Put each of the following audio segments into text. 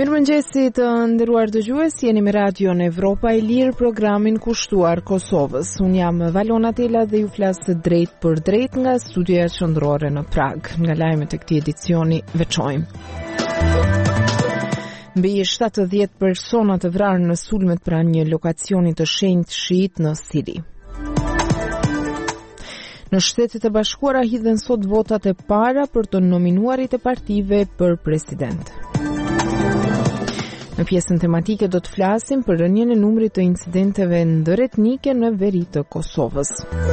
Mirëmëngjesi të nderuar dëgjues, jeni me Radion Evropa e Lirë, programin kushtuar Kosovës. Unë jam Valona Tela dhe ju flas drejt për drejt nga studioja qendrore në Prag. Nga lajmet e këtij edicioni veçojmë. Mbi 70 persona të vrarë në sulmet pranë një lokacioni të shenjtë shiit në Siri. Në Shtetet e Bashkuara hidhen sot votat e para për të nominuarit e partive për president. Në pjesën tematike do të flasim për rënien e numrit të incidenteve ndëretnike në veri të Kosovës.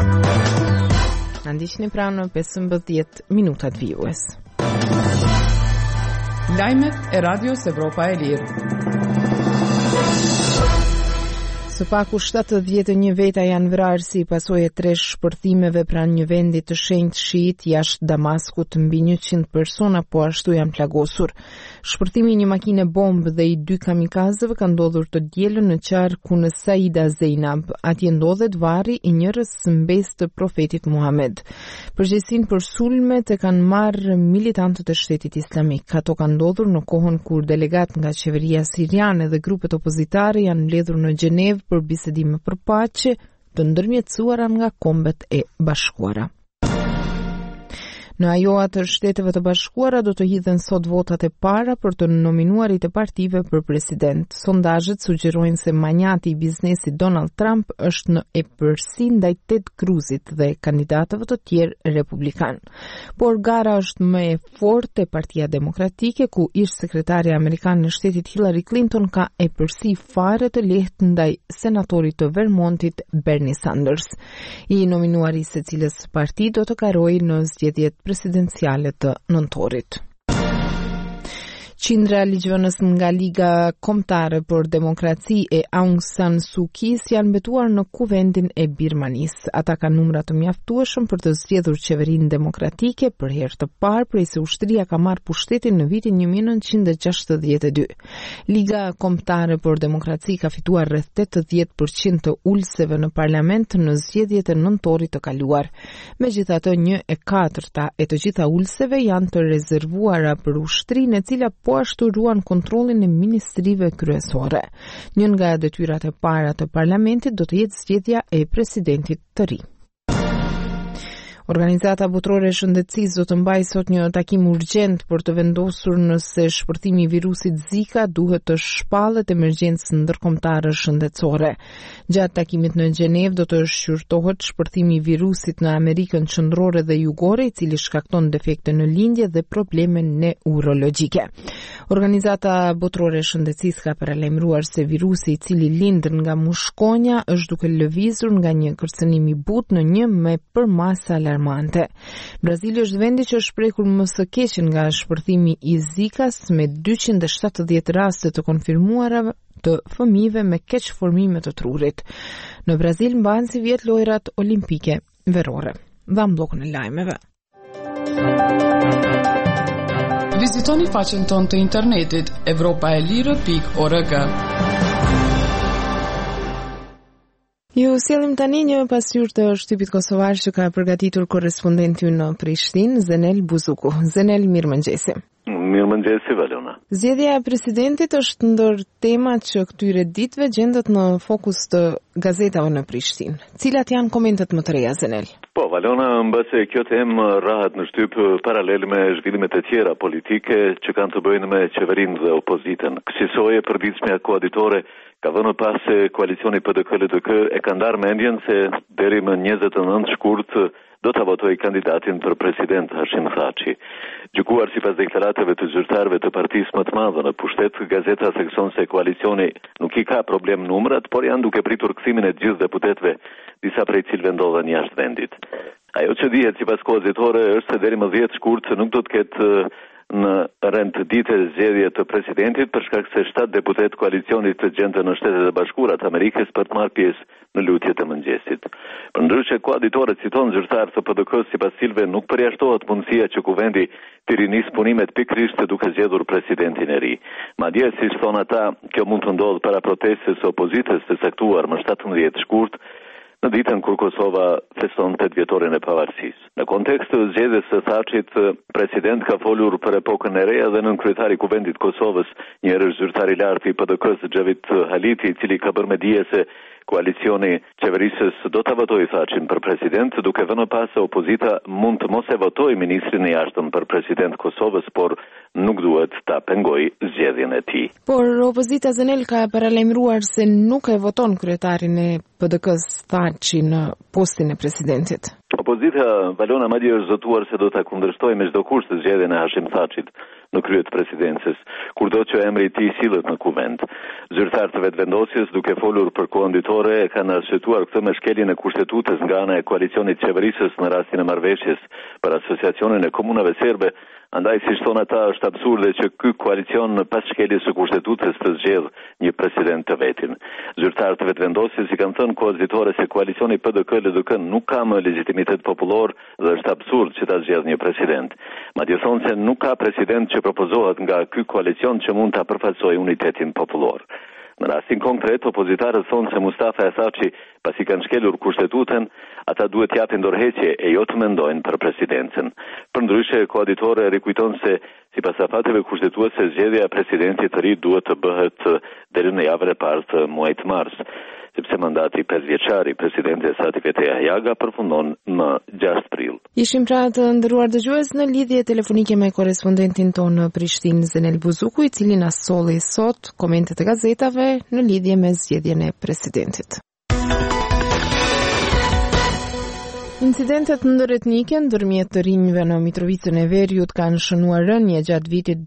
Na ndiqni pra në 15 minutat vijues. Lajmet e Radios Evropa e Lirë. Së paku 71 veta janë vrarë si pasojë e 3 shpërthimeve pranë një vendi të shenjtë shiit jashtë Damaskut, mbi 100 persona po ashtu janë plagosur. Shpërthimi i një makine bombë dhe i 2 kamikazeve ka ndodhur të dielën në qarku në Saida Zeinab. Atje ndodhet varri i njërës mbes të profetit Muhammed. Përgjegjësinë për sulmet e kanë marrë militantët e Shtetit Islamik. Ato kanë ndodhur në kohën kur delegat nga qeveria siriane dhe grupet opozitare janë mbledhur në Gjenevë për bisedime për paqe të ndërmjetësuara nga Kombet e Bashkuara. Në ajoa të Shteteve të Bashkuara do të hidhen sot votat e para për të nominuarit e partive për president. Sondazhet sugjerojnë se manjati i biznesit Donald Trump është në epërsi ndaj Ted Cruzit dhe kandidatëve të tjerë republikan. Por gara është më e fortë e Partia Demokratike, ku ish sekretari amerikan në Shtetit Hillary Clinton ka epërsi fare të lehtë ndaj senatorit të Vermontit Bernie Sanders. I nominuari secilës parti do të karojë në zgjedhjet presidenciale të nëntorit. Qindra ligjvënës nga Liga Kombëtare për Demokraci e Aung San Suu Kyi janë betuar në kuvendin e Birmanisë. Ata kanë numra të mjaftueshëm për të zgjedhur qeverinë demokratike për herë të parë prej se ushtria ka marrë pushtetin në vitin 1962. Liga Kombëtare për Demokraci ka fituar rreth 80% të ulseve në parlament në zgjedhjet e nëntorit të kaluar. Megjithatë, 1/4 e të gjitha ulseve janë të rezervuara për ushtrinë e cila po ashtu ruan kontrollin e ministrive kryesore. Një nga detyrat e para të parlamentit do të jetë zgjedhja e presidentit të ri. Organizata Botërore e Shëndetësisë do të mbajë sot një takim urgjent për të vendosur nëse shpërthimi i virusit Zika duhet të shpallet emergjencë ndërkombëtare shëndetësore. Gjatë takimit në Gjenevë do të shqyrtohet shpërthimi i virusit në Amerikën Qendrore dhe Jugore, i cili shkakton defekte në lindje dhe probleme neurologjike. Organizata Botërore e Shëndetësisë ka paralajmëruar se virusi i cili lind nga mushkonja është duke lëvizur nga një kërcënim i butë në një me përmasa alarmante. Brazili është vendi që është prekur më së keq nga shpërthimi i Zikas, me 270 raste të konfirmuara të fëmijëve me keqformime të trurit. Në Brazil mbahen si vjet lojrat olimpike verore. Dham bllokun e lajmeve. Vizitoni faqen tonë të internetit evropaelire.org. Ju sjellim tani një pasqyrë të shtypit kosovar që ka përgatitur korrespondenti në Prishtinë, Zenel Buzuku. Zenel, mirëmëngjesi. Mirëmëngjesi, Valona. Zgjedhja e presidentit është ndër temat që këtyre ditëve gjendet në fokus të gazetave në Prishtinë. Cilat janë komentet më të reja, Zenel? Po, Valona, mbase kjo temë rahat në shtyp paralel me zhvillimet e tjera politike që kanë të bëjnë me qeverinë dhe opozitën. Kësaj e përditshmja koalitore ka vënë pas se koalicioni PDK-LDK e ka ndarë mendjen se deri më 29 shkurt do të votoj kandidatin për president Hashim Thaçi. Gjykuar sipas deklaratave të zyrtarëve të partisë më të madhe në pushtet, gazeta thekson se koalicioni nuk i ka problem numrat, por janë duke pritur kthimin e gjithë deputetëve, disa prej cilëve ndodhen jashtë vendit. Ajo që dihet sipas kozitore është se deri më 10 shkurt nuk do të ketë në rend ditë zgjedhje të presidentit për shkak se 7 deputet koalicionit të gjenden në Shtetet e Bashkuara të Amerikës për të marrë pjesë në lutjet e mëngjesit. Përndryshe, koaditore citon zyrtar të PDK-s sipas cilëve nuk përjashtohet mundësia që kuvendi të rinisë punimet pikërisht duke zgjedhur presidentin e ri. Madje, siç thon ata, kjo mund të ndodhë para protestës së opozitës të caktuar më 17 shkurt, në ditën kur Kosova feston 8 vjetorin e pavarësisë. Në kontekst të zgjedhjes së Thachit, president ka folur për epokën e re dhe nën kryetari i Kuvendit Kosovës, një herësh zyrtar i lartë i PDK-s Xhavit Haliti, i cili ka bërë me dije se koalicioni qeverisës do ta votojë Thachin për president, duke vënë pas se opozita mund të mos e votojë ministrin e jashtëm për president Kosovës, por nuk duhet ta pengojë zgjedhjen e tij. Por opozita Zenel ka paralajmëruar se nuk e voton kryetarin e PDK-s Thachin në postin e presidentit. Opozita Valona madje është zotuar se do ta kundërshtojë me çdo kusht zgjedhjen e Hashim Thachit në krye të presidencës, kurdo që emri i tij sillet në kuvent. Zyrtar të vetëvendosjes, duke folur për kohën ditore, e kanë arsyetuar këtë me shkeljen e kushtetutës nga ana e koalicionit qeverisës në rastin e marrëveshjes për asociacionin e komunave serbe. Andaj, si thon ata, është absurde që ky koalicion pas shkeljes së kushtetutës të zgjedh një president të vetin. Zyrtarët të vetëvendosjes i kanë thënë kohës ditore se koalicioni PDK-LDK nuk ka më legjitimitet popullor dhe është absurd që ta zgjedh një president. Madje thonë se nuk ka president që propozohet nga ky koalicion që mund ta përfaqësojë unitetin popullor. Në rastin konkret, opozitarët thonë se Mustafa Thaçi, pasi kanë shkelur kushtetutën, ata duhet t'japin dorëheqje e jo të mendojnë për presidencën. Përndryshe, koaditore rikujton se sipas afateve kushtetuese, zgjedhja e presidentit të ri duhet të bëhet deri në javën e parë të muajit mars, sepse mandati 5 vjeçar i presidentit Sati Veteja Jaga përfundon në 6 prill. Ishim pra të nderuar dëgjues në lidhje telefonike me korrespondentin tonë në Prishtinë Zenel Buzuku, i cili na solli sot komentet e gazetave në lidhje me zgjedhjen e presidentit. Incidentet ndëretnike ndërmjet të rinjve në Mitrovicën e Veriut kanë shënuar rënje gjatë vitit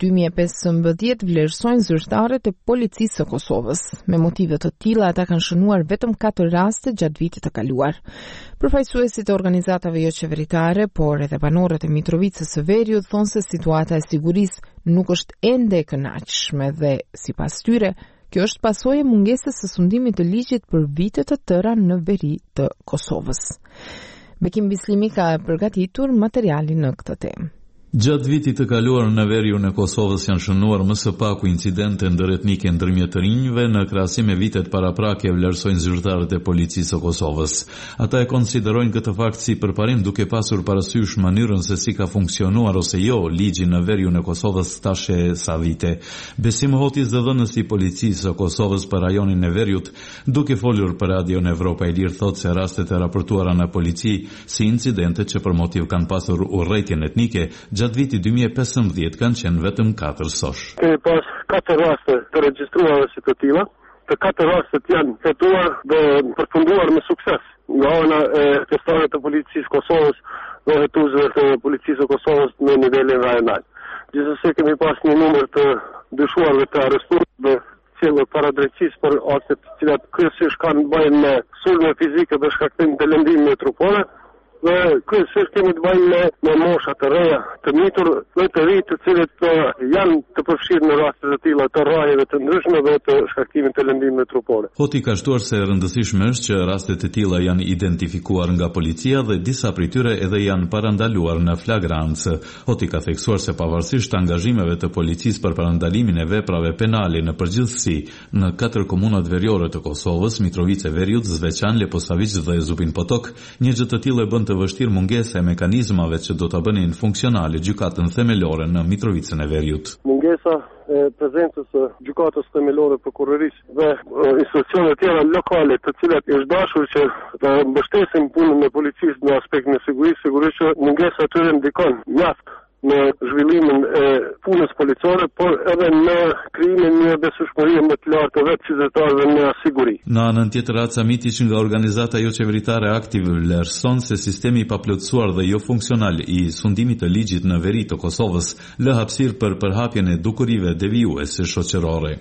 2015, vlerësojnë zyrtarët e policisë së Kosovës. Me motive të tilla, ata kanë shënuar vetëm 4 raste gjatë vitit të kaluar. Përfaqësuesit e organizatave jo qeveritare, por edhe banorët e Mitrovicës së Veriut thonë se situata e sigurisë nuk është ende e kënaqshme dhe sipas tyre, kjo është pasojë e mungesës së sundimit të ligjit për vite të tëra në veri të Kosovës. Bekim Bislimi ka përgatitur materialin në këtë temë. Gjatë vitit të kaluar në veriun e Kosovës janë shënuar më së paku incidente ndëretnike ndërmjet të rinjve në krahasim me vitet paraprake, vlerësojnë zyrtarët e policisë së Kosovës. Ata e konsiderojnë këtë fakt si përparim duke pasur parasysh mënyrën se si ka funksionuar ose jo ligji në veriun e Kosovës tash e sa vite. Besim Hoti, zëdhënësi i policisë së Kosovës për rajonin e Veriut, duke folur për Radion Evropa e Lirë, thotë se rastet e raportuara në polici si incidente që për motiv kanë pasur urrëtitjen etnike gjatë vitit 2015 kanë qenë vetëm 4 sosh. Kemi pas 4 raste të regjistruara si të tilla. Të 4 rastet janë hetuar dhe përfunduar me sukses nga ana e testarit të policisë Kosovës dhe hetuesve të policisë së Kosovës në nivelin rajonal. Gjithsesi kemi pas një numër të dyshuarve të arrestuar dhe cilë paradrejtësisë për akte të cilat kryesisht kanë bëjnë me sulme fizike dhe shkaktim të lëndimit metropole. Dhe kryesisht kemi të bëjmë me mosha të reja, të mitur dhe të ri, të cilët janë të përfshirë në raste të tilla të rrajeve të ndryshme dhe të shkaktimit të lëndimit metropole. Hoti ka shtuar se rëndësishme është që rastet të tilla janë identifikuar nga policia dhe disa prej tyre edhe janë parandaluar në flagrancë. Hoti ka theksuar se pavarësisht angazhimeve të policisë për parandalimin e veprave penale në përgjithësi në 4 komunat veriore të Kosovës, Mitrovica e Veriut, Zveçan, Leposavić dhe Zubin Potok, një gjë të tillë bën të vështirë mungesa e mekanizmave që do ta bënin funksionale gjykatën themelore në Mitrovicën e Veriut. Mungesa e prezencës së gjykatës themelore prokurorisë dhe institucione tjera lokale, të cilat është dashur që të mbështesin punën e policisë në aspektin e sigurisë, sigurisht që mungesa atyre ndikon mjaft në zhvillimin e punës policore, por edhe në krijimin e një besueshmërie më të lartë vetë qytetarëve në siguri. Në anën tjetër, Aca Mitić nga organizata jo qeveritare Aktiv vlerëson se sistemi i paplotësuar dhe jo funksional i sundimit të ligjit në veri të Kosovës lë hapësirë për përhapjen e dukurive devijuese shoqërore.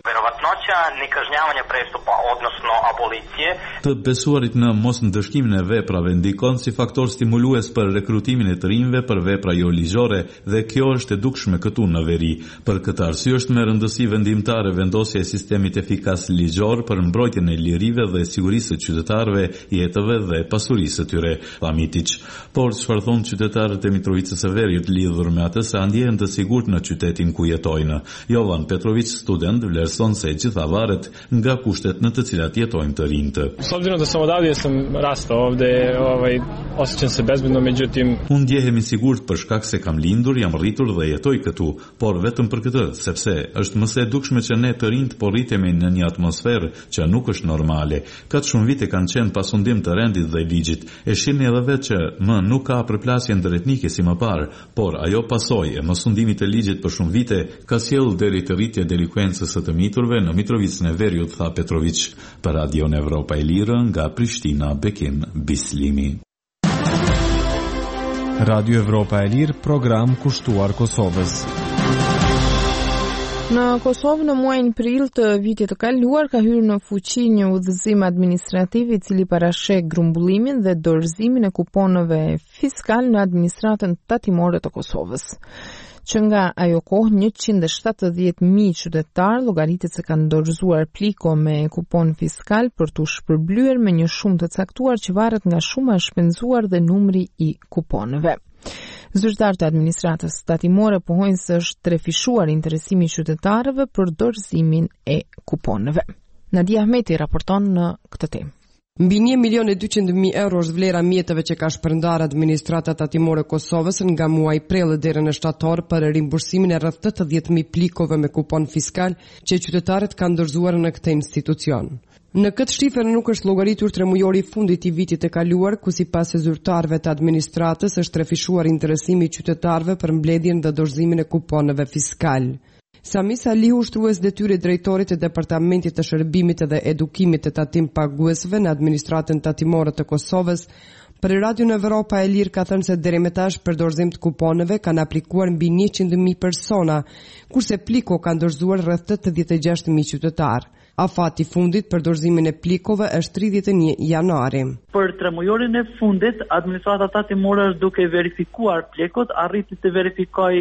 Të besuarit në mos ndëshkimin e veprave ndikon si faktor stimulues për rekrutimin e të rinjve për vepra jo ligjore dhe kjo është e dukshme këtu në veri. Për këtë arsye është me rëndësi vendimtare vendosja e sistemit efikas ligjor për mbrojtjen e lirive dhe sigurisë së qytetarëve, jetëve dhe pasurisë së tyre, tha Mitić. Por çfarë thonë qytetarët e Mitrovicës së Veriut lidhur me atë se ndjehen të sigurt në qytetin ku jetojnë? Jovan Petrović, student, vlerëson se gjithë qytetarët nga kushtet në të cilat jetojnë të rinjtë. S obzirom da sam odavde jesam rastao ovde, osjećam se bezbedno, međutim unë ndjehemi sigurt për shkak se kam lindur, jam rritur dhe jetoj këtu, por vetëm për këtë, sepse është më së dukshme që ne të rinjt po rritemi në një atmosferë që nuk është normale. Katë shumë vite kanë qenë pasundim të rendit dhe ligjit. E shihni edhe vetë që më nuk ka përplasje ndërretnike si më parë, por ajo pasojë e mosundimit të ligjit për shumë vite ka sjellë deri të rritje delinkuencës së të miturve në Mitrovicën e Veriut, tha Petrović. Për Radion Evropa e Lirë nga Prishtina, Bekim Bislimi. Radio Evropa e Lirë, program kushtuar Kosovës. Në Kosovë në muajin prill të vitit të kaluar ka hyrë në fuqi një udhëzim administrativ i cili parasheh grumbullimin dhe dorëzimin e kuponëve fiskal në administratën tatimore të Kosovës. Që nga ajo kohë 170.000 qytetarë llogaritet se kanë dorëzuar pliko me kupon fiskal për t'u shpërblyer me një shumë të caktuar që varet nga shuma e shpenzuar dhe numri i kuponëve. Zyrtarët e administratës tatimore pohojnë se është trefishuar interesimi i qytetarëve për dorëzimin e kuponëve. Nadia Ahmeti raporton në këtë temë. Mbi 1.200.000 euro është vlera mjeteve që ka shpërndar administrata tatimore Kosovës nga muaji prill deri në shtator për rimbursimin e rreth 80.000 plikove me kupon fiskal që qytetarët kanë dorëzuar në këtë institucion. Në këtë shifër nuk është llogaritur tremujori i fundit i vitit të kaluar, ku sipas zyrtarëve të administratës është trefishuar interesimi i qytetarëve për mbledhjen dhe dorëzimin e kuponëve fiskal. Sami Salihu, ushtrues detyre drejtorit të Departamentit të Shërbimit dhe Edukimit të tatim paguesve në administratën tatimore të Kosovës, për Radio Evropa e Lirë ka thënë se deri më tash për dorëzim të kuponëve kanë aplikuar mbi 100.000 persona, kurse pliko kanë dorëzuar rreth 86.000 qytetarë. Afati fundit për dorëzimin e plikove është 31 janari. Për tremujorin e fundit, administrata tatimore është duke verifikuar plikot, arriti të verifikoj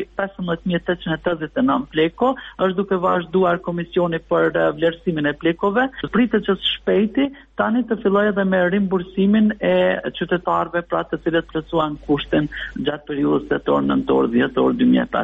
15.889 pliko, është duke vazhduar komisioni për vlerësimin e plikove. Pritet që shpejti tani të filloj edhe me rimbursimin e qytetarëve pra të cilët plotësuan kushtin gjatë periudhës tetor, nëntor, dhjetor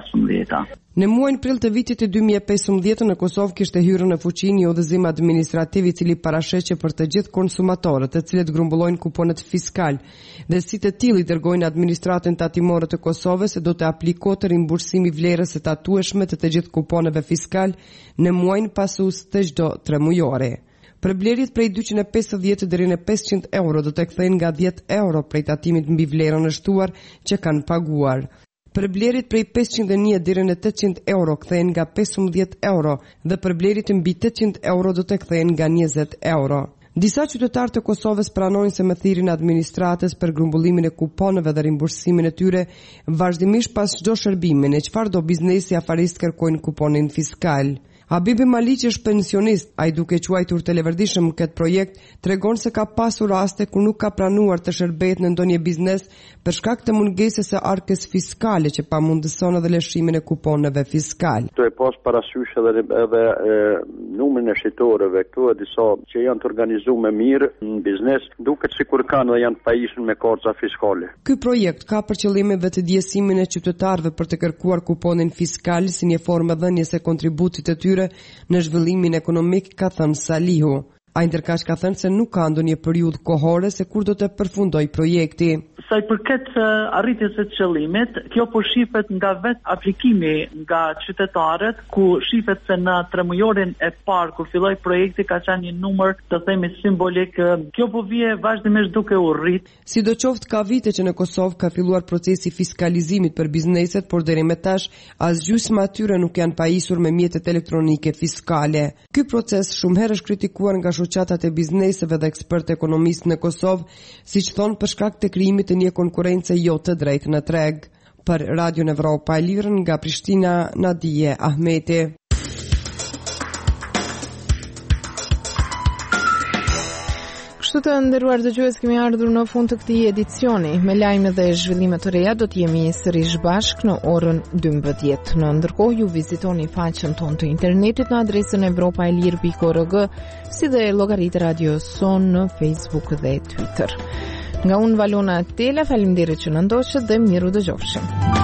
2015. Në muajin prill të vitit të 2015 në Kosovë kishte hyrë në fuqi një udhëzim administrativ i cili parasheh që për të gjithë konsumatorët të cilët grumbullojnë kuponet fiskal dhe si të tillë i dërgojnë administratën tatimore të Kosovës se do të aplikohet rimbursimi vlerës së tatueshme të gjithë kuponeve fiskal në muajin pasus të çdo tremujore. Për blerjet prej 250 deri në 500 euro do të kthehen nga 10 euro prej tatimit mbi vlerën e shtuar që kanë paguar. Për blerjet prej 501 deri në 800 euro kthehen nga 15 euro dhe për blerjet mbi 800 euro do të kthehen nga 20 euro. Disa qytetarë të Kosovës pranojnë se më thirrin administratës për grumbullimin e kuponëve dhe rimbursimin e tyre vazhdimisht pas çdo shërbimi në çfarë do biznesi afarist kërkojnë kuponin fiskal. Habibi Maliqi është pensionist, ai duke quajtur televërdishëm këtë projekt, tregon se ka pasur raste ku nuk ka pranuar të shërbejë në ndonjë biznes për shkak të mungesës së arkës fiskale që pamundëson edhe lëshimin e kuponeve fiskal. Këtu e pas parasysh edhe numrin e shittorëve, këtu e disa që janë të organizuar mirë në biznes, duket sikur kanë dhe janë të pajisur me karca fiskale. Ky projekt ka për qëllim vetë ndjesimin e qytetarëve për të kërkuar kuponin fiskal si një formë dhënies së kontributit të tyre në zhvillimin ekonomik, ka thënë Salihu. Ai ndërkaq ka thënë se nuk ka ndonjë periudhë kohore se kur do të përfundoj projekti. Sa i përket arritjes së qëllimit, kjo po shifet nga vetë aplikimi nga qytetarët, ku shifet se në tremujorin e parë kur filloi projekti ka qenë një numër të themi simbolik. Kjo po vije vazhdimisht duke u rrit. Sidoqoftë ka vite që në Kosovë ka filluar procesi fiskalizimit për bizneset, por deri më tash as gjysma atyre nuk janë pajisur me mjetet elektronike fiskale. Ky proces shumë herë është kritikuar nga shoqatat e bizneseve dhe ekspertë ekonomistë në Kosovë, siç thonë për shkak të krijimit të një konkurrence jo të drejtë në treg. Për Radio Evropa e Lirë nga Prishtina, Nadia Ahmeti. Kështu të nderuar dëgjues, kemi ardhur në fund të këtij edicioni. Me lajme dhe zhvillime të reja do të jemi sërish bashkë në orën 12. Në ndërkohë ju vizitoni faqen tonë të internetit në adresën evropaelir.org, si dhe llogaritë Radio Son në Facebook dhe Twitter. Nga unë Valona Tela, faleminderit që na ndoqët dhe miru dëgjofshim.